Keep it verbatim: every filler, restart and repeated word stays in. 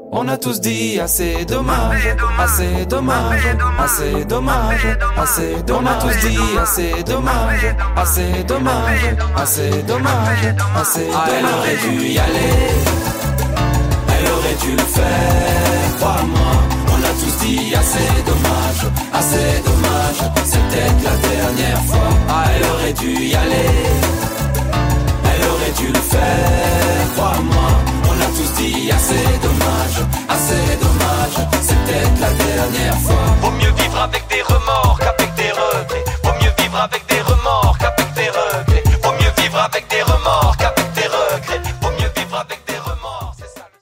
On a tous dit assez dommage, assez dommage, assez dommage, assez dommage. On a tous dit assez dommage, assez dommage, assez dommage, assez dommage. Ah, elle aurait dû y aller, elle aurait dû le faire, crois-moi. On a tous dit assez dommage, assez dommage, c'est peut-être la dernière fois. Ah, elle aurait dû y aller, elle aurait dû le faire, crois-moi. On a tous dit assez dommage, assez dommage, c'est peut-être la dernière fois. Vaut mieux vivre avec des remords